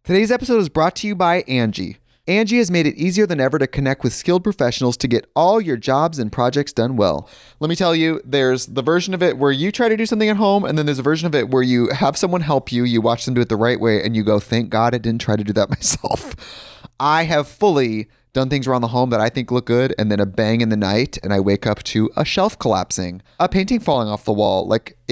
Today's episode is brought to you by Angie. Angie has made it easier than ever to connect with skilled professionals to get all your jobs and projects done well. Let me tell you, there's the version of it where you try to do something at home, and then there's a version of it where you have someone help you, you watch them do it the right way, and you go, thank God I didn't try to do that myself. I have fully done things around the home that I think look good, and then a bang in the night, and I wake up to a shelf collapsing, a painting falling off the wall.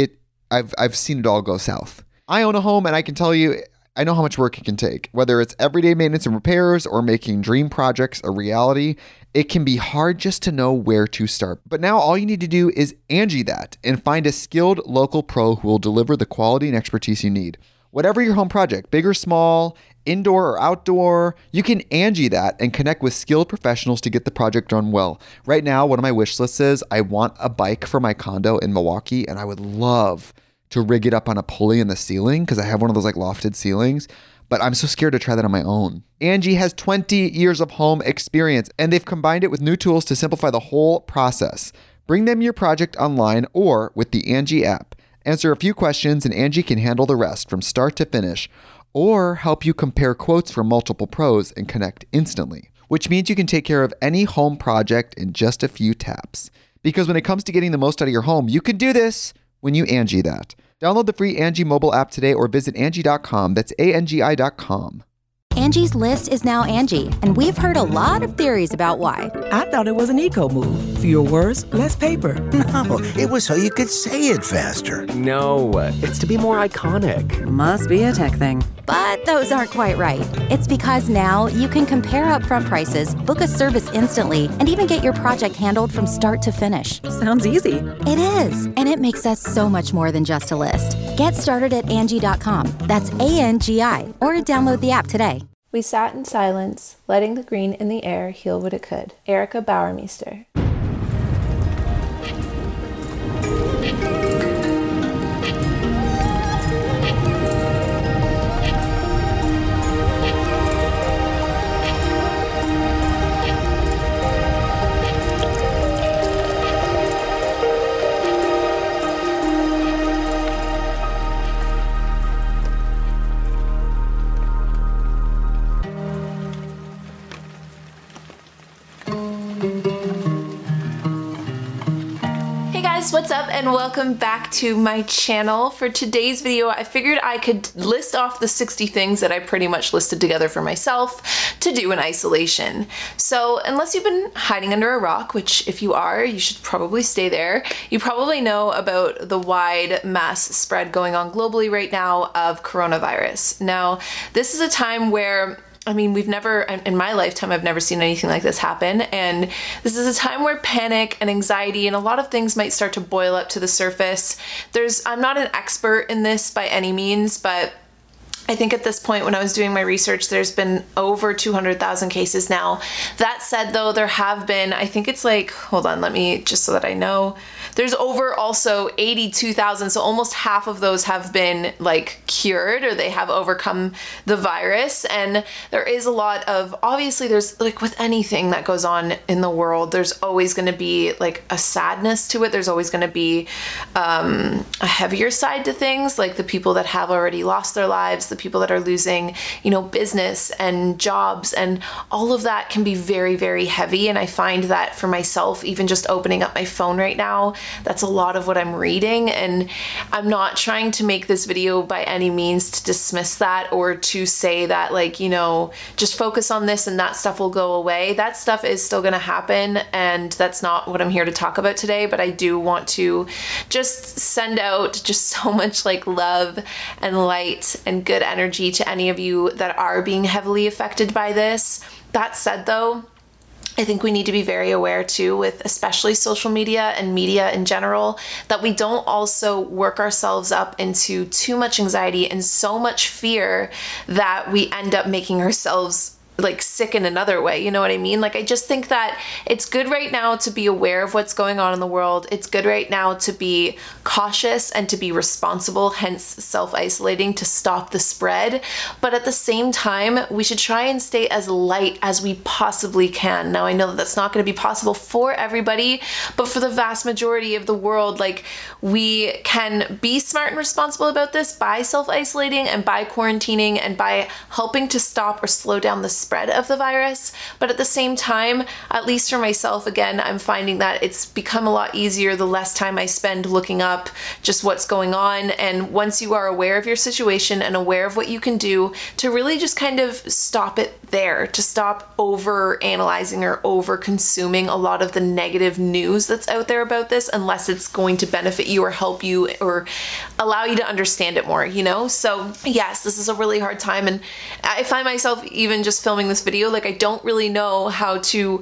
I've seen it all go south. I own a home, and I can tell you, I know how much work it can take. Whether it's everyday maintenance and repairs or making dream projects a reality, it can be hard just to know where to start. But now all you need to do is Angie that and find a skilled local pro who will deliver the quality and expertise you need. Whatever your home project, big or small, indoor or outdoor, you can Angie that and connect with skilled professionals to get the project done well. Right now, one of my wish lists is I want a bike for my condo in Milwaukee, and I would love to rig it up on a pulley in the ceiling because I have one of those lofted ceilings, but I'm so scared to try that on my own. Angie has 20 years of home experience, and they've combined it with new tools to simplify the whole process. Bring them your project online or with the Angie app. Answer a few questions and Angie can handle the rest from start to finish, or help you compare quotes from multiple pros and connect instantly, which means you can take care of any home project in just a few taps. Because when it comes to getting the most out of your home, you can do this when you Angie that. Download the free Angie mobile app today or visit Angie.com. That's ANGI.com. Angie's List is now Angie, and we've heard a lot of theories about why. I thought it was an eco move. Fewer words, less paper. No, it was so you could say it faster. No, it's to be more iconic. Must be a tech thing. But those aren't quite right. It's because now you can compare upfront prices, book a service instantly, and even get your project handled from start to finish. Sounds easy. It is, and it makes us so much more than just a list. Get started at Angie.com. That's ANGI, or download the app today. We sat in silence, letting the green in the air heal what it could. Erica Bauermeister. What's up and welcome back to my channel. For today's video, I figured I could list off the 60 things that I pretty much listed together for myself to do in isolation. So unless you've been hiding under a rock, which if you are, you should probably stay there, you probably know about the wide mass spread going on globally right now of coronavirus. Now, this is a time where we've never, in my lifetime, I've never seen anything like this happen. And this is a time where panic and anxiety and a lot of things might start to boil up to the surface. I'm not an expert in this by any means, but I think at this point when I was doing my research, there's been over 200,000 cases now. That said, though, there have been, I think it's hold on, let me, just so that I know. There's over also 82,000, so almost half of those have been cured or they have overcome the virus. And there is a lot of, obviously there's with anything that goes on in the world, there's always going to be a sadness to it. There's always going to be a heavier side to things, like the people that have already lost their lives, the people that are losing, business and jobs, and all of that can be very, very heavy. And I find that for myself, even just opening up my phone right now, that's a lot of what I'm reading. And I'm not trying to make this video by any means to dismiss that or to say that just focus on this and that stuff will go away. That stuff is still going to happen, and that's not what I'm here to talk about today. But I do want to just send out just so much love and light and good energy to any of you that are being heavily affected by this. That said, though, I think we need to be very aware too, with especially social media and media in general, that we don't also work ourselves up into too much anxiety and so much fear that we end up making ourselves like sick in another way, you know what I mean? Like, I just think that it's good right now to be aware of what's going on in the world. It's good right now to be cautious and to be responsible, hence self-isolating to stop the spread. But at the same time, we should try and stay as light as we possibly can. Now, I know that that's not going to be possible for everybody, but for the vast majority of the world, like, we can be smart and responsible about this by self-isolating and by quarantining and by helping to stop or slow down the spread of the virus. But at the same time, at least for myself, again, I'm finding that it's become a lot easier the less time I spend looking up just what's going on. And once you are aware of your situation and aware of what you can do, to really just kind of stop it there, to stop over analyzing or over consuming a lot of the negative news that's out there about this, unless it's going to benefit you or help you or allow you to understand it more, you know? So yes, this is a really hard time, and I find myself even just filming this video, like, I don't really know how to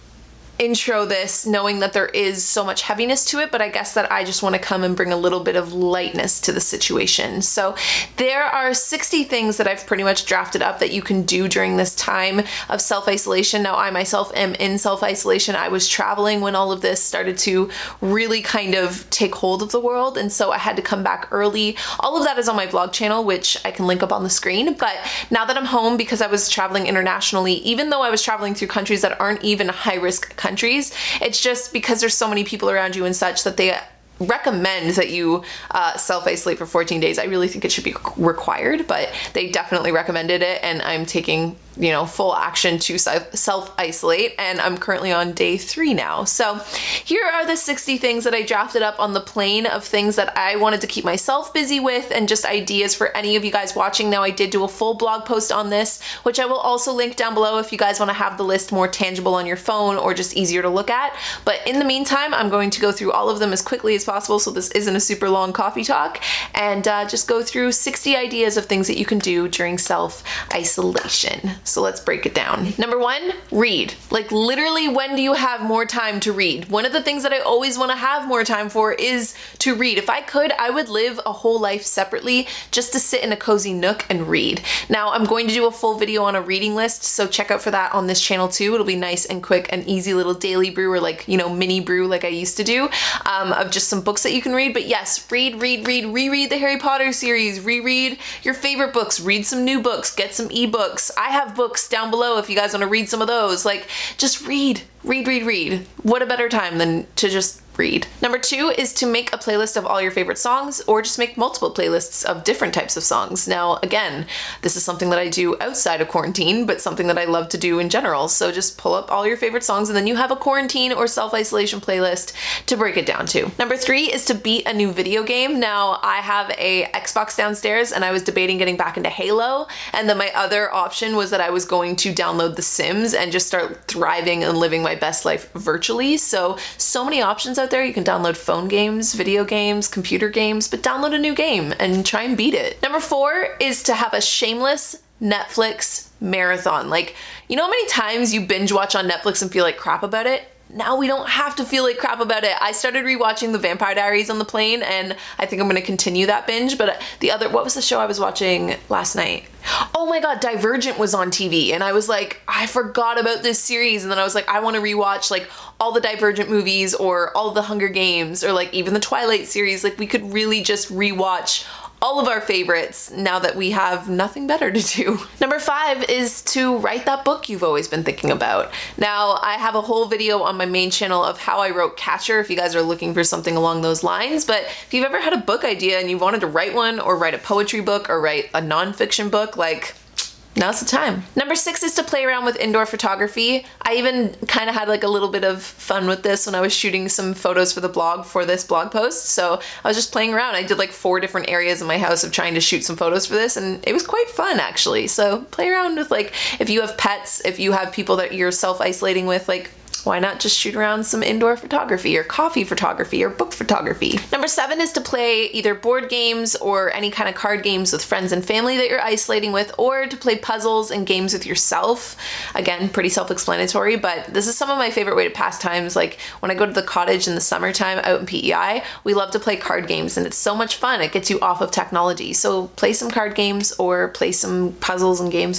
intro this knowing that there is so much heaviness to it, but I guess that I just want to come and bring a little bit of lightness to the situation. So there are 60 things that I've pretty much drafted up that you can do during this time of self-isolation. Now, I myself am in self-isolation. I was traveling when all of this started to really kind of take hold of the world, and so I had to come back early. All of that is on my blog channel, which I can link up on the screen. But now that I'm home, because I was traveling internationally, even though I was traveling through countries that aren't even high-risk countries, it's just because there's so many people around you and such that they recommend that you self-isolate for 14 days. I really think it should be required, but they definitely recommended it, and I'm taking, you know, full action to self-isolate, and I'm currently on day 3 now. So here are the 60 things that I drafted up on the plane of things that I wanted to keep myself busy with, and just ideas for any of you guys watching. Now, I did do a full blog post on this, which I will also link down below if you guys want to have the list more tangible on your phone or just easier to look at. But in the meantime, I'm going to go through all of them as quickly as possible, so this isn't a super long coffee talk, and just go through 60 ideas of things that you can do during self-isolation. So let's break it down. Number 1, read. Like, literally, when do you have more time to read? One of the things that I always want to have more time for is to read. If I could, I would live a whole life separately just to sit in a cozy nook and read. Now, I'm going to do a full video on a reading list, so check out for that on this channel too. It'll be nice and quick and easy little daily brew, or like, you know, mini brew like I used to do, of just some books that you can read. But yes, read, reread the Harry Potter series, reread your favorite books, read some new books, get some ebooks. I have books down below if you guys want to read some of those. Like, just read. What a better time than to just read. Number 2 is to make a playlist of all your favorite songs, or just make multiple playlists of different types of songs. Now, again, this is something that I do outside of quarantine, but something that I love to do in general. So just pull up all your favorite songs, and then you have a quarantine or self-isolation playlist to break it down to. Number 3 is to beat a new video game. Now, I have a Xbox downstairs, and I was debating getting back into Halo, and then my other option was that I was going to download The Sims and just start thriving and living my best life virtually. So many options out there. You can download phone games, video games, computer games, but download a new game and try and beat it. Number 4 is to have a shameless Netflix marathon. Like, you know how many times you binge watch on Netflix and feel like crap about it? Now we don't have to feel like crap about it. I started rewatching The Vampire Diaries on the plane, and I think I'm going to continue that binge. But what was the show I was watching last night? Oh my god, Divergent was on TV, and I was like, I forgot about this series, and then I was like, I want to rewatch like all the Divergent movies, or all of the Hunger Games, or like even the Twilight series. Like, we could really just rewatch all of our favorites now that we have nothing better to do. Number 5 is to write that book you've always been thinking about. Now, I have a whole video on my main channel of how I wrote Catcher if you guys are looking for something along those lines, but if you've ever had a book idea and you wanted to write one, or write a poetry book, or write a nonfiction book, like, now's the time. Number 6 is to play around with indoor photography. I even kind of had like a little bit of fun with this when I was shooting some photos for the blog for this blog post. So I was just playing around. I did like 4 different areas in my house of trying to shoot some photos for this, and it was quite fun actually. So play around with, like, if you have pets, if you have people that you're self-isolating with, like, why not just shoot around some indoor photography, or coffee photography, or book photography? Number 7 is to play either board games or any kind of card games with friends and family that you're isolating with, or to play puzzles and games with yourself. Again, pretty self-explanatory, but this is some of my favorite way to pass times. Like, when I go to the cottage in the summertime out in PEI, we love to play card games, and it's so much fun. It gets you off of technology. So play some card games, or play some puzzles and games with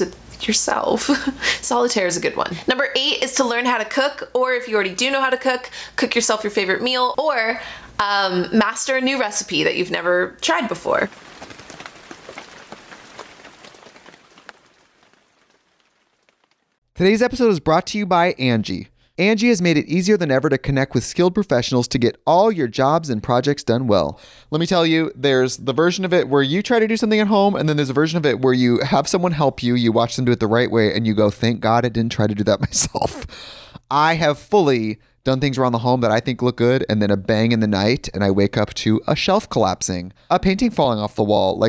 yourself. Solitaire is a good one. Number 8 is to learn how to cook, or if you already do know how to cook yourself your favorite meal, or master a new recipe that you've never tried before. Today's episode is brought to you by Angie. Angie has made it easier than ever to connect with skilled professionals to get all your jobs and projects done well. Let me tell you, there's the version of it where you try to do something at home, and then there's a version of it where you have someone help you, you watch them do it the right way, and you go, thank God I didn't try to do that myself. I have fully done things around the home that I think look good, and then a bang in the night, and I wake up to a shelf collapsing, a painting falling off the wall.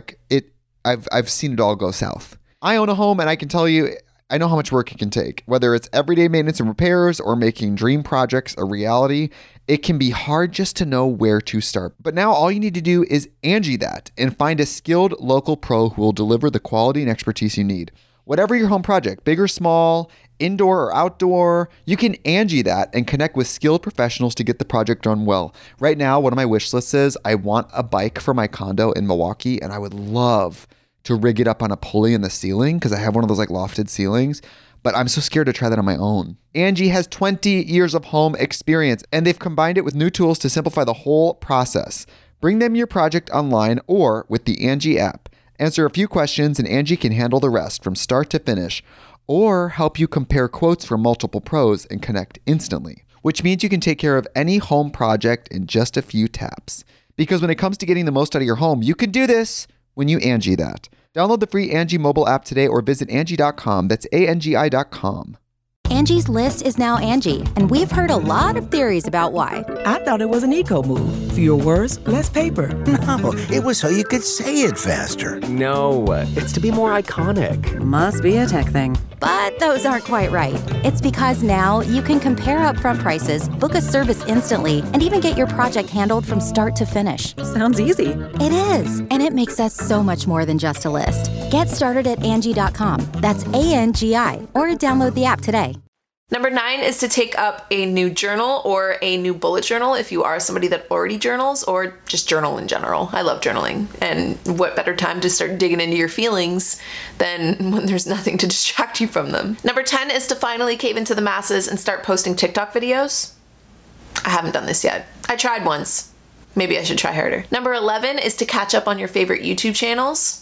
I've seen it all go south. I own a home, and I can tell you, I know how much work it can take. Whether it's everyday maintenance and repairs or making dream projects a reality, it can be hard just to know where to start. But now all you need to do is Angie that and find a skilled local pro who will deliver the quality and expertise you need. Whatever your home project, big or small, indoor or outdoor, you can Angie that and connect with skilled professionals to get the project done well. Right now, one of my wish lists is I want a bike for my condo in Milwaukee, and I would love to rig it up on a pulley in the ceiling because I have one of those like lofted ceilings, but I'm so scared to try that on my own. Angie has 20 years of home experience, and they've combined it with new tools to simplify the whole process. Bring them your project online or with the Angie app. Answer a few questions and Angie can handle the rest from start to finish, or help you compare quotes from multiple pros and connect instantly, which means you can take care of any home project in just a few taps. Because when it comes to getting the most out of your home, you can do this when you Angie that. Download the free Angie mobile app today or visit Angie.com. That's ANGI.com. Angie's List is now Angie, and we've heard a lot of theories about why. I thought it was an eco move. Fewer words, less paper. No, it was so you could say it faster. No, it's to be more iconic. Must be a tech thing. But those aren't quite right. It's because now you can compare upfront prices, book a service instantly, and even get your project handled from start to finish. Sounds easy. It is, and it makes us so much more than just a list. Get started at Angie.com. That's ANGI, or download the app today. Number 9 is to take up a new journal or a new bullet journal if you are somebody that already journals, or just journal in general. I love journaling, and what better time to start digging into your feelings than when there's nothing to distract you from them. Number 10 is to finally cave into the masses and start posting TikTok videos. I haven't done this yet. I tried once. Maybe I should try harder. Number 11 is to catch up on your favorite YouTube channels.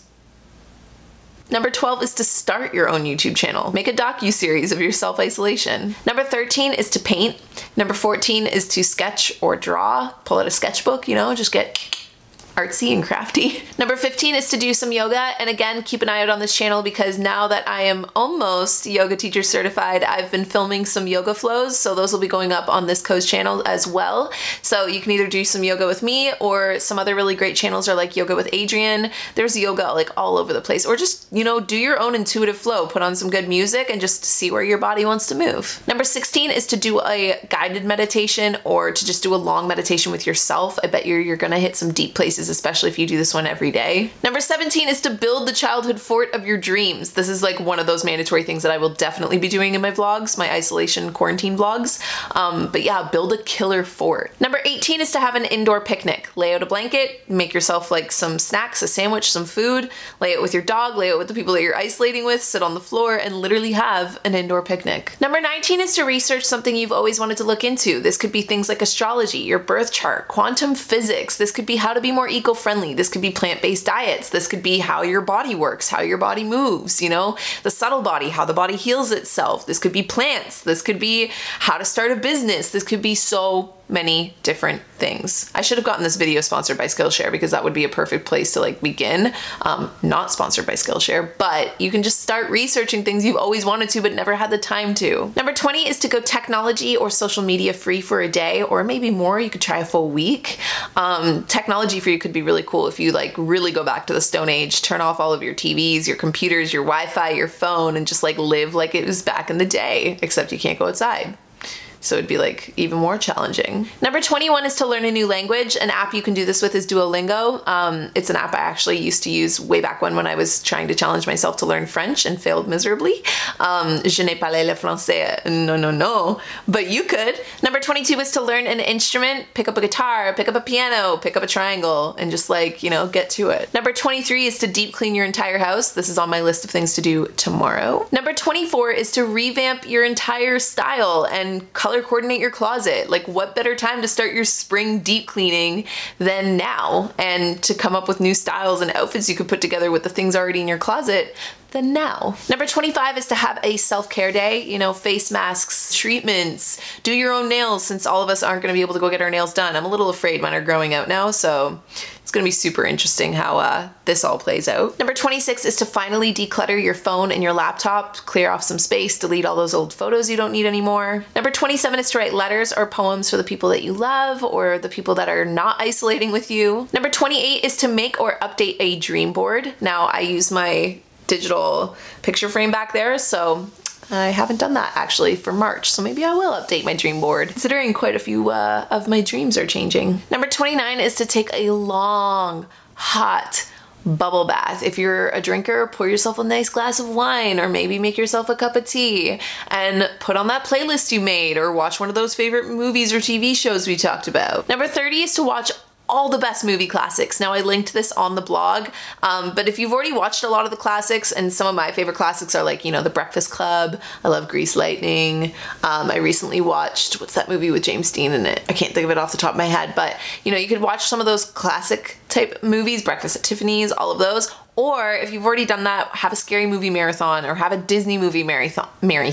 Number 12 is to start your own YouTube channel. Make a docu-series of your self-isolation. Number 13 is to paint. Number 14 is to sketch or draw. Pull out a sketchbook, just get artsy and crafty. Number 15 is to do some yoga, and again, keep an eye out on this channel because now that I am almost yoga teacher certified, I've been filming some yoga flows, so those will be going up on this Co's channel as well. So you can either do some yoga with me, or some other really great channels are like Yoga with Adriene. There's yoga like all over the place, or just, do your own intuitive flow, put on some good music and just see where your body wants to move. Number 16 is to do a guided meditation, or to just do a long meditation with yourself. I bet you're gonna hit some deep places, especially if you do this one every day. Number 17 is to build the childhood fort of your dreams. This is like one of those mandatory things that I will definitely be doing in my vlogs, my isolation quarantine vlogs. But yeah, build a killer fort. Number 18 is to have an indoor picnic. Lay out a blanket, make yourself like some snacks, a sandwich, some food, lay it with your dog, lay it with the people that you're isolating with, sit on the floor and literally have an indoor picnic. Number 19 is to research something you've always wanted to look into. This could be things like astrology, your birth chart, quantum physics. This could be how to be more eco-friendly. This could be plant-based diets. This could be how your body works, how your body moves, the subtle body, how the body heals itself. This could be plants. This could be how to start a business. This could be so many different things. I should have gotten this video sponsored by Skillshare because that would be a perfect place to begin. Not sponsored by Skillshare, but you can just start researching things you've always wanted to but never had the time to. Number 20 is to go technology or social media free for a day, or maybe more. You could try a full week. Technology free could be really cool if you really go back to the Stone Age, turn off all of your TVs, your computers, your Wi-Fi, your phone, and just live like it was back in the day, except you can't go outside. So it'd be like even more challenging. Number 21 is to learn a new language. An app you can do this with is Duolingo. It's an app I actually used to use way back when I was trying to challenge myself to learn French and failed miserably. Je n'ai parlé le français. No. But you could. Number 22 is to learn an instrument. Pick up a guitar, pick up a piano, pick up a triangle, and just like, get to it. Number 23 is to deep clean your entire house. This is on my list of things to do tomorrow. Number 24 is to revamp your entire style and color coordinate your closet. Like, what better time to start your spring deep cleaning than now, and to come up with new styles and outfits you could put together with the things already in your closet than now. Number 25 is to have a self-care day, face masks, treatments, do your own nails, since all of us aren't going to be able to go get our nails done. I'm a little afraid mine are growing out now, so it's going to be super interesting how this all plays out. Number 26 is to finally declutter your phone and your laptop, clear off some space, delete all those old photos you don't need anymore. Number 27 is to write letters or poems for the people that you love or the people that are not isolating with you. Number 28 is to make or update a dream board. Now, I use my digital picture frame back there, so I haven't done that actually for March, so maybe I will update my dream board, considering quite a few of my dreams are changing. Number 29 is to take a long, hot bubble bath. If you're a drinker, pour yourself a nice glass of wine, or maybe make yourself a cup of tea and put on that playlist you made, or watch one of those favorite movies or TV shows we talked about. Number 30 is to watch all the best movie classics. Now, I linked this on the blog, but if you've already watched a lot of the classics, and some of my favorite classics are like, The Breakfast Club, I love Grease Lightning, I recently watched, what's that movie with James Dean in it? I can't think of it off the top of my head, but you could watch some of those classic type movies, Breakfast at Tiffany's, all of those. Or if you've already done that, have a scary movie marathon or have a Disney movie marathon.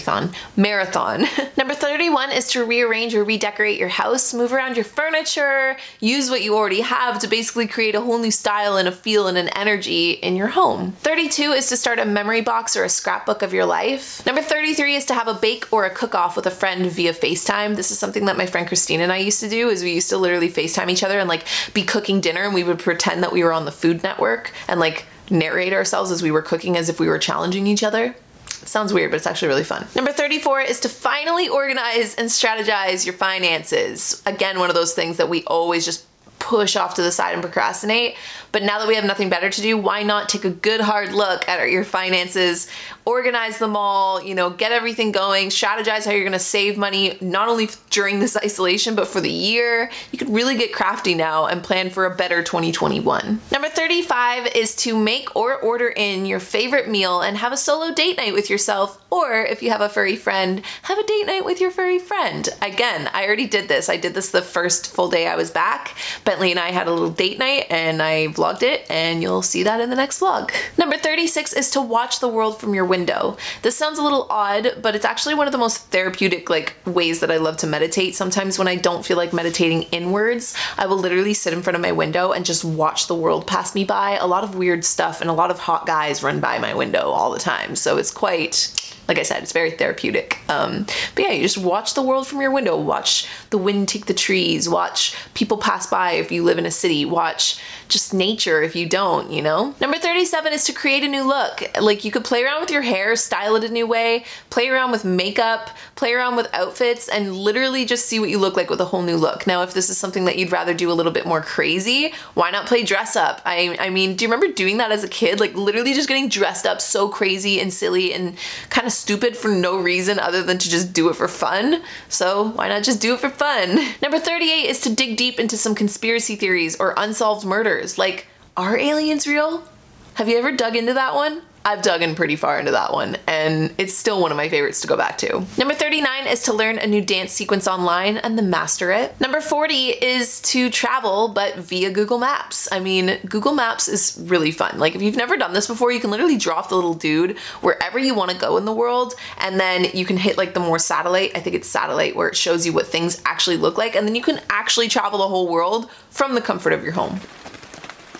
Number 31 is to rearrange or redecorate your house, move around your furniture, use what you already have to basically create a whole new style and a feel and an energy in your home. 32 is to start a memory box or a scrapbook of your life. Number 33 is to have a bake or a cook-off with a friend via FaceTime. This is something that my friend Christine and I used to do, is we used to literally FaceTime each other and like be cooking dinner, and we would pretend that we were on the Food Network and like narrate ourselves as we were cooking as if we were challenging each other. It sounds weird, but it's actually really fun. Number 34 is to finally organize and strategize your finances. Again, one of those things that we always just push off to the side and procrastinate. But now that we have nothing better to do, why not take a good hard look at your finances, organize them all, get everything going, strategize how you're going to save money, not only during this isolation, but for the year. You could really get crafty now and plan for a better 2021. Number 35 is to make or order in your favorite meal and have a solo date night with yourself, or if you have a furry friend, have a date night with your furry friend. Again, I already did this. I did this the first full day I was back. Bentley and I had a little date night and I vlogged it, and you'll see that in the next vlog. Number 36 is to watch the world from your window. This sounds a little odd, but it's actually one of the most therapeutic ways that I love to meditate. Sometimes when I don't feel like meditating inwards, I will literally sit in front of my window and just watch the world pass me by. A lot of weird stuff and a lot of hot guys run by my window all the time, so it's quite, like I said, it's very therapeutic. But yeah, you just watch the world from your window, watch the wind take the trees, watch people pass by if you live in a city, watch just nature if you don't, Number 37 is to create a new look. Like, you could play around with your hair, style it a new way, play around with makeup, play around with outfits, and literally just see what you look like with a whole new look. Now, if this is something that you'd rather do a little bit more crazy, why not play dress up? I mean, do you remember doing that as a kid? Like, literally just getting dressed up so crazy and silly and kind of stupid for no reason other than to just do it for fun. So why not just do it for fun? Number 38 is to dig deep into some conspiracy theories or unsolved murders. Like, are aliens real? Have you ever dug into that one? I've dug in pretty far into that one, and it's still one of my favorites to go back to. Number 39 is to learn a new dance sequence online and then master it. Number 40 is to travel, but via Google Maps. I mean, Google Maps is really fun. Like, if you've never done this before, you can literally drop the little dude wherever you want to go in the world, and then you can hit the more satellite, I think it's satellite, where it shows you what things actually look like, and then you can actually travel the whole world from the comfort of your home.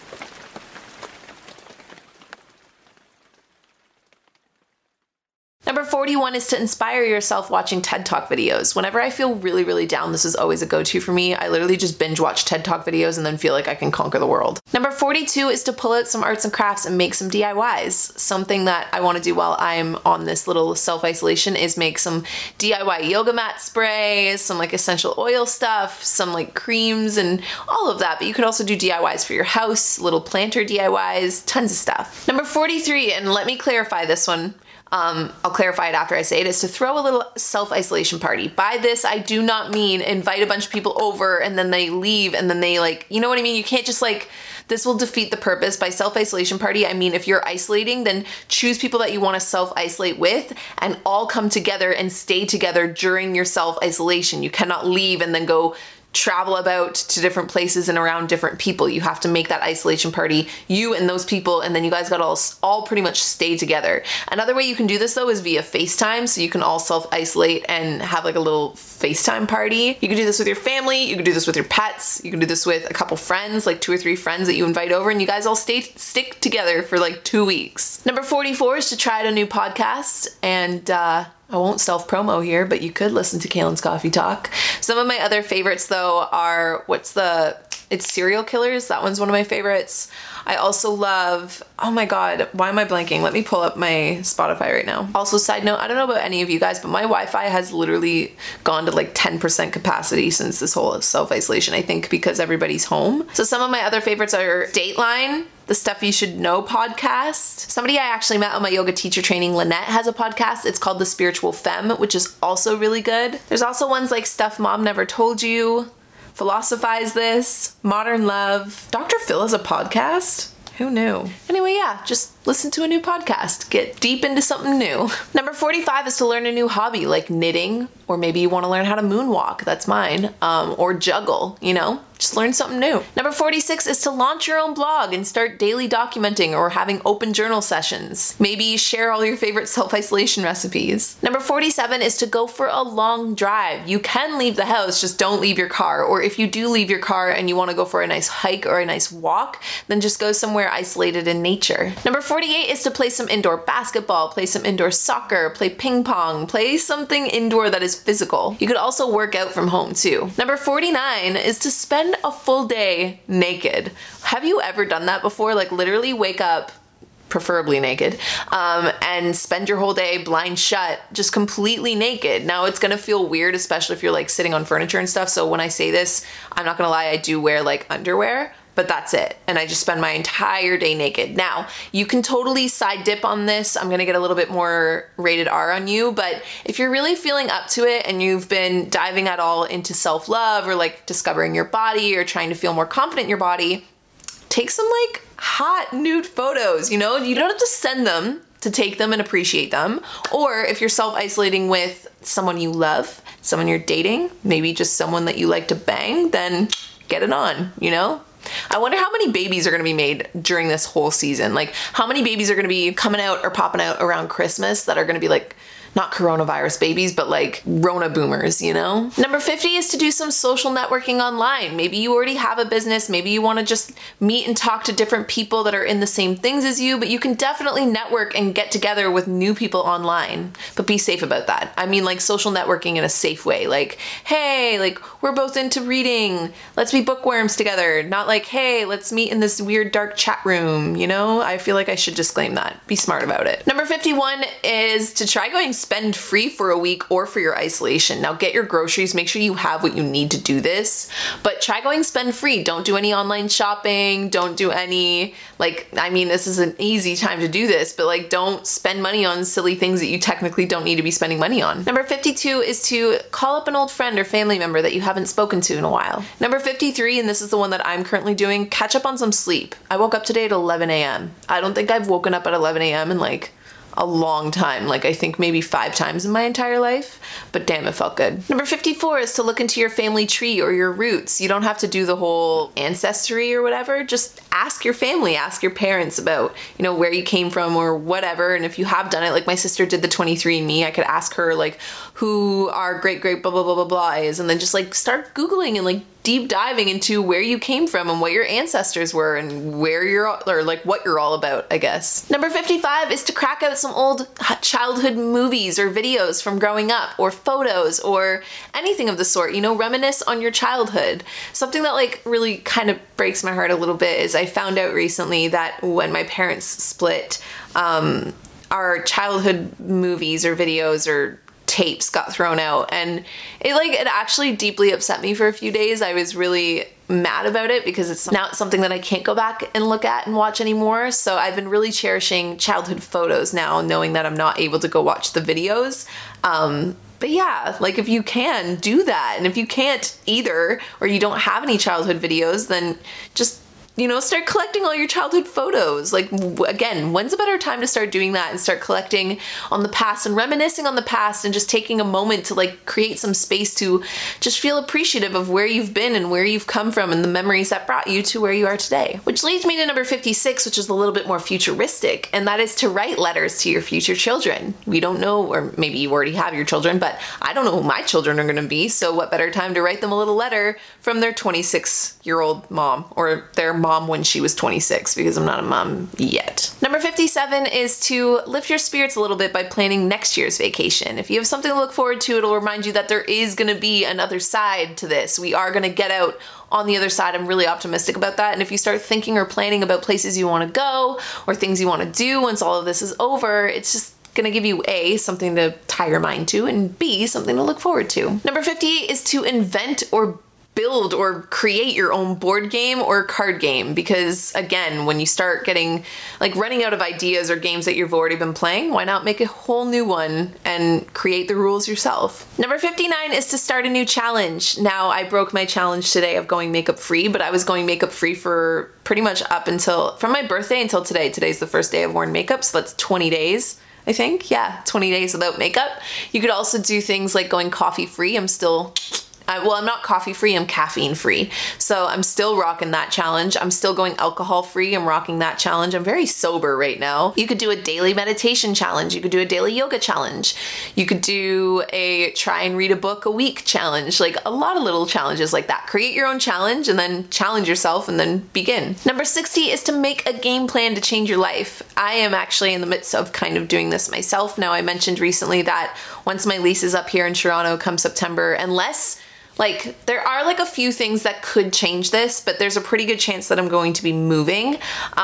Number Number 41 is to inspire yourself watching TED Talk videos. Whenever I feel really, really down, this is always a go-to for me. I literally just binge watch TED Talk videos and then feel like I can conquer the world. Number 42 is to pull out some arts and crafts and make some DIYs. Something that I want to do while I'm on this little self-isolation is make some DIY yoga mat spray, some like essential oil stuff, some like creams and all of that. But you could also do DIYs for your house, little planter DIYs, tons of stuff. Number 43, and let me clarify this one. I'll clarify it after I say it, is to throw a little self-isolation party. By this, I do not mean invite a bunch of people over and then they leave and then they like, you know what I mean? You can't just like, this will defeat the purpose. By self-isolation party, I mean, if you're isolating, then choose people that you want to self-isolate with and all come together and stay together during your self-isolation. You cannot leave and then go travel about to different places and around different people. You have to make that isolation party, you and those people, and then you guys gotta all pretty much stay together. Another way you can do this though is via FaceTime, so you can all self-isolate and have like a little FaceTime party. You can do this with your family, you can do this with your pets, you can do this with a couple friends, like 2 or 3 friends that you invite over, and you guys all stick together for like 2 weeks. Number 44 is to try out a new podcast, and I won't self-promo here, but you could listen to Kaylin's Coffee Talk. Some of my other favorites though are, it's Serial Killers. That one's one of my favorites. I also love, oh my God, why am I blanking? Let me pull up my Spotify right now. Also, side note, I don't know about any of you guys, but my Wi-Fi has literally gone to like 10% capacity since this whole self-isolation, I think because everybody's home. So some of my other favorites are Dateline, the Stuff You Should Know podcast. Somebody I actually met on my yoga teacher training, Lynette, has a podcast. It's called The Spiritual Femme, which is also really good. There's also ones like Stuff Mom Never Told You, Philosophize This, Modern Love. Dr. Phil has a podcast? Who knew? Anyway, yeah, just listen to a new podcast. Get deep into something new. Number 45 is to learn a new hobby like knitting, or maybe you want to learn how to moonwalk. That's mine. Or juggle, you know? Just learn something new. Number 46 is to launch your own blog and start daily documenting or having open journal sessions. Maybe share all your favorite self-isolation recipes. Number 47 is to go for a long drive. You can leave the house, just don't leave your car. Or if you do leave your car and you want to go for a nice hike or a nice walk, then just go somewhere isolated in nature. Number 48 is to play some indoor basketball, play some indoor soccer, play ping pong, play something indoor that is physical. You could also work out from home too. Number 49 is to spend a full day naked. Have you ever done that before? Like literally wake up, preferably naked, and spend your whole day blind shut, just completely naked. Now it's gonna feel weird, especially if you're like sitting on furniture and stuff. So when I say this, I'm not gonna lie, I do wear like underwear, but that's it. And I just spend my entire day naked. Now, you can totally side dip on this. I'm gonna get a little bit more rated R on you, but if you're really feeling up to it and you've been diving at all into self-love or like discovering your body or trying to feel more confident in your body, take some like hot nude photos, you know? You don't have to send them to take them and appreciate them. Or if you're self-isolating with someone you love, someone you're dating, maybe just someone that you like to bang, then get it on, you know? I wonder how many babies are going to be made during this whole season. Like how many babies are going to be coming out or popping out around Christmas that are going to be like, not coronavirus babies, but like Rona boomers, you know? Number 50 is to do some social networking online. Maybe you already have a business. Maybe you want to just meet and talk to different people that are in the same things as you, but you can definitely network and get together with new people online. But be safe about that. I mean like social networking in a safe way. Like, hey, like we're both into reading. Let's be bookworms together. Not like, hey, let's meet in this weird dark chat room, you know? I feel like I should disclaim that. Be smart about it. Number 51 is to try going spend free for a week or for your isolation. Now get your groceries, make sure you have what you need to do this, but try going spend free. Don't do any online shopping. Don't do any, like, I mean, this is an easy time to do this, but like don't spend money on silly things that you technically don't need to be spending money on. Number 52 is to call up an old friend or family member that you haven't spoken to in a while. Number 53, and this is the one that I'm currently doing, catch up on some sleep. I woke up today at 11 a.m. I don't think I've woken up at 11 a.m. in like a long time, like I think maybe 5 times in my entire life, but damn, it felt good. Number 54 is to look into your family tree or your roots. You don't have to do the whole ancestry or whatever, just ask your family, ask your parents about, where you came from or whatever. And if you have done it, like my sister did the 23andMe, I could ask her like who our great blah, blah, blah, blah, blah is. And then just like start Googling and like deep diving into where you came from and what your ancestors were and what you're all about, I guess. Number 55 is to crack out some old childhood movies or videos from growing up, or photos or anything of the sort, reminisce on your childhood. Something that like really kind of breaks my heart a little bit is I found out recently that when my parents split, our childhood movies or videos or tapes got thrown out, and it actually deeply upset me for a few days. I was really mad about it because it's now something that I can't go back and look at and watch anymore. So I've been really cherishing childhood photos now, knowing that I'm not able to go watch the videos. But yeah, like if you can, do that. And if you can't either, or you don't have any childhood videos, then just start collecting all your childhood photos. Like, again, when's a better time to start doing that and start collecting on the past and reminiscing on the past and just taking a moment to like create some space to just feel appreciative of where you've been and where you've come from and the memories that brought you to where you are today. Which leads me to number 56, which is a little bit more futuristic, and that is to write letters to your future children. We don't know, or maybe you already have your children, but I don't know who my children are going to be, so what better time to write them a little letter from their 26-year-old mom, or their mom when she was 26, because I'm not a mom yet. Number 57 is to lift your spirits a little bit by planning next year's vacation. If you have something to look forward to, it'll remind you that there is going to be another side to this. We are going to get out on the other side. I'm really optimistic about that. And if you start thinking or planning about places you want to go or things you want to do once all of this is over, it's just going to give you A, something to tie your mind to, and B, something to look forward to. Number 58 is to invent or build or create your own board game or card game, because again, when you start getting like running out of ideas or games that you've already been playing, why not make a whole new one and create the rules yourself? Number 59 is to start a new challenge. Now, I broke my challenge today of going makeup free, but I was going makeup free for pretty much from my birthday until today. Today's the first day I've worn makeup, so that's 20 days. I think, yeah, 20 days without makeup. You could also do things like going coffee free. I'm not coffee free, I'm caffeine free. So I'm still rocking that challenge. I'm still going alcohol free, I'm rocking that challenge. I'm very sober right now. You could do a daily meditation challenge. You could do a daily yoga challenge. You could do a try and read a book a week challenge. Like a lot of little challenges like that. Create your own challenge and then challenge yourself and then begin. Number 60 is to make a game plan to change your life. I am actually in the midst of kind of doing this myself. Now, I mentioned recently that once my lease is up here in Toronto come September, unless there are a few things that could change this, but there's a pretty good chance that I'm going to be moving.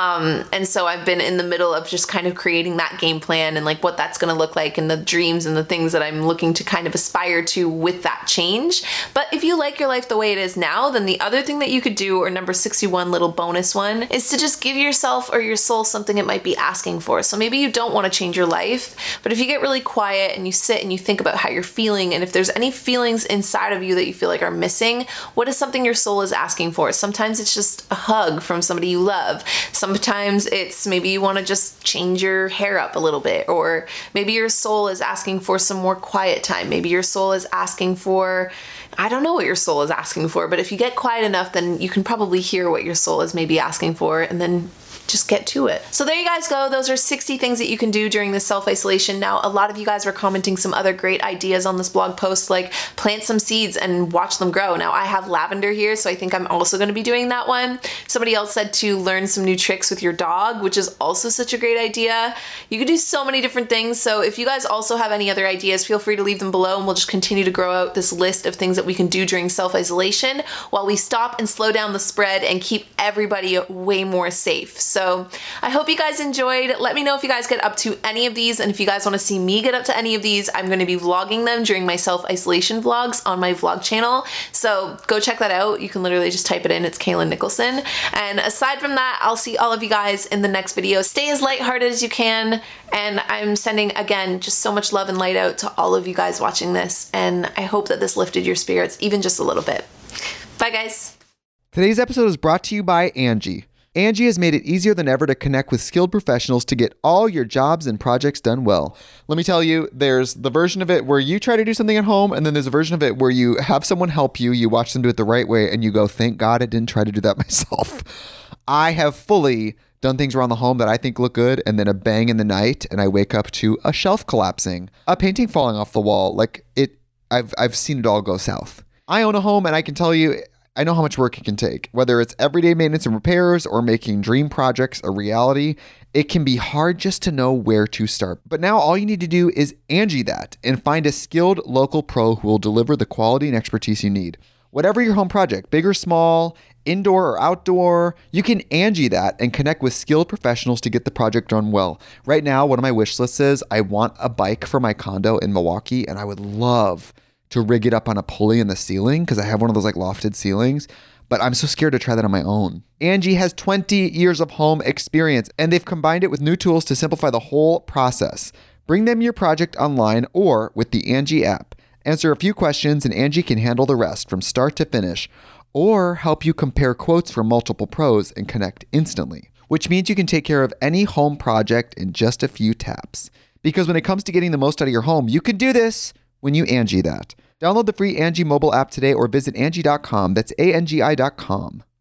And so I've been in the middle of just kind of creating that game plan and what that's going to look like and the dreams and the things that I'm looking to kind of aspire to with that change. But if you like your life the way it is now, then the other thing that you could do, or number 61, little bonus one, is to just give yourself or your soul something it might be asking for. So maybe you don't want to change your life, but if you get really quiet and you sit and you think about how you're feeling, and if there's any feelings inside of you that you feel like are missing, what is something your soul is asking for? Sometimes it's just a hug from somebody you love. Sometimes it's maybe you want to just change your hair up a little bit, or maybe your soul is asking for some more quiet time. Maybe your soul is asking for, I don't know what your soul is asking for, but if you get quiet enough, then you can probably hear what your soul is maybe asking for, and then just get to it. So there you guys go. Those are 60 things that you can do during this self-isolation. Now, a lot of you guys were commenting some other great ideas on this blog post, like plant some seeds and watch them grow. Now, I have lavender here, so I think I'm also going to be doing that one. Somebody else said to learn some new tricks with your dog, which is also such a great idea. You could do so many different things. So if you guys also have any other ideas, feel free to leave them below, and we'll just continue to grow out this list of things that we can do during self-isolation while we stop and slow down the spread and keep everybody way more safe. So I hope you guys enjoyed. Let me know if you guys get up to any of these, and if you guys want to see me get up to any of these, I'm going to be vlogging them during my self-isolation vlogs on my vlog channel. So go check that out. You can literally just type it in. It's Kaylin Nicholson. And aside from that, I'll see all of you guys in the next video. Stay as lighthearted as you can. And I'm sending, again, just so much love and light out to all of you guys watching this. And I hope that this lifted your spirits even just a little bit. Bye, guys. Today's episode is brought to you by Angie. Angie has made it easier than ever to connect with skilled professionals to get all your jobs and projects done well. Let me tell you, there's the version of it where you try to do something at home, and then there's a version of it where you have someone help you, you watch them do it the right way, and you go, thank God I didn't try to do that myself. I have fully done things around the home that I think look good, and then a bang in the night, and I wake up to a shelf collapsing, a painting falling off the wall. I've seen it all go south. I own a home, and I can tell you, I know how much work it can take. Whether it's everyday maintenance and repairs or making dream projects a reality, it can be hard just to know where to start. But now all you need to do is Angie that and find a skilled local pro who will deliver the quality and expertise you need. Whatever your home project, big or small, indoor or outdoor, you can Angie that and connect with skilled professionals to get the project done well. Right now, one of my wish lists is I want a bike for my condo in Milwaukee, and I would love to rig it up on a pulley in the ceiling because I have one of those like lofted ceilings, but I'm so scared to try that on my own. Angie has 20 years of home experience, and they've combined it with new tools to simplify the whole process. Bring them your project online or with the Angie app. Answer a few questions and Angie can handle the rest from start to finish, or help you compare quotes from multiple pros and connect instantly, which means you can take care of any home project in just a few taps. Because when it comes to getting the most out of your home, you can do this when you Angie that. Download the free Angie mobile app today or visit Angie.com. That's ANGI.com.